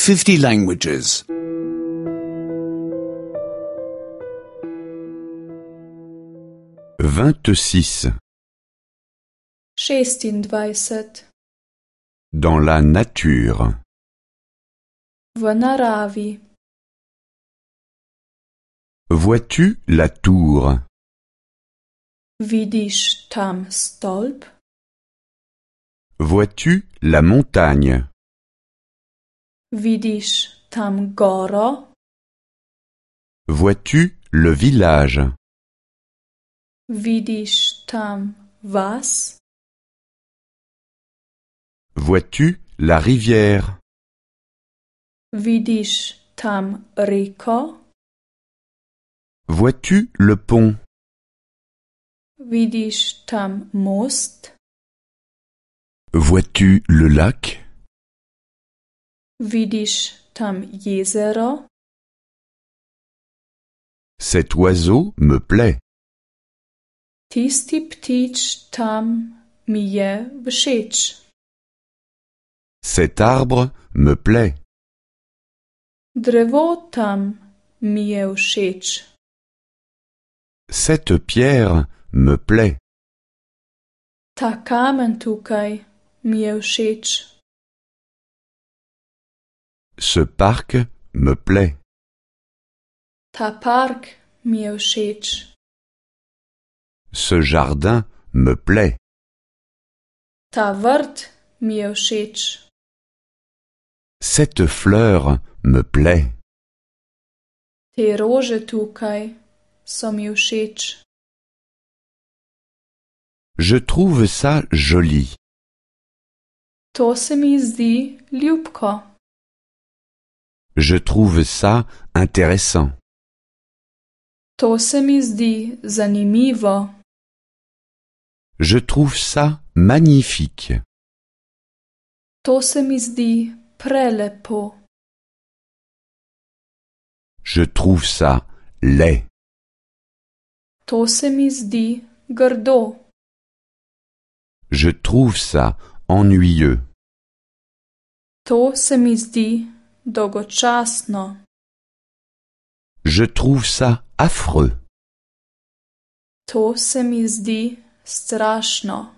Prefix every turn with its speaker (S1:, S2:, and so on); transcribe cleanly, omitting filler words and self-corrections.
S1: 50 languages.
S2: 26.
S3: 26.
S2: Dans la nature.
S3: V naravi.
S2: Vois-tu la tour?
S3: Vidiš tam stolp?
S2: Vois-tu la montagne?
S3: Vidiš tam goro?
S2: Vois-tu le village?
S3: Vidiš tam vas?
S2: Vois-tu la rivière?
S3: Vidiš tam reko?
S2: Vois-tu le pont?
S3: Vidiš tam most?
S2: Vois-tu le lac?
S3: Vidiš tam jezero?
S2: Cet oiseau me plaît.
S3: Tisti ptič tam mi je všeč.
S2: Cet arbre me plaît.
S3: Drevo tam mi je všeč.
S2: Cette pierre me plaît.
S3: Ta kamen tukaj mi je všeč.
S2: Ce parc me plaît.
S3: Ta park mi je všeč.
S2: Ce jardin me plaît.
S3: Ta vrt mi je všeč.
S2: Cette fleur me plaît.
S3: Te rože tukaj so mi všeč.
S2: Je trouve ça joli.
S3: To se mi zdi ljubko.
S2: Je trouve ça intéressant.
S3: To se mi zdi zanimivo.
S2: Je trouve ça magnifique.
S3: To se mi zdi prelepo.
S2: Je trouve ça laid.
S3: To se mi zdi grdo.
S2: Je trouve ça ennuyeux.
S3: To se mi zdi dolgočasno.
S2: Je trouve ça affreux.
S3: To se mi zdi strašno.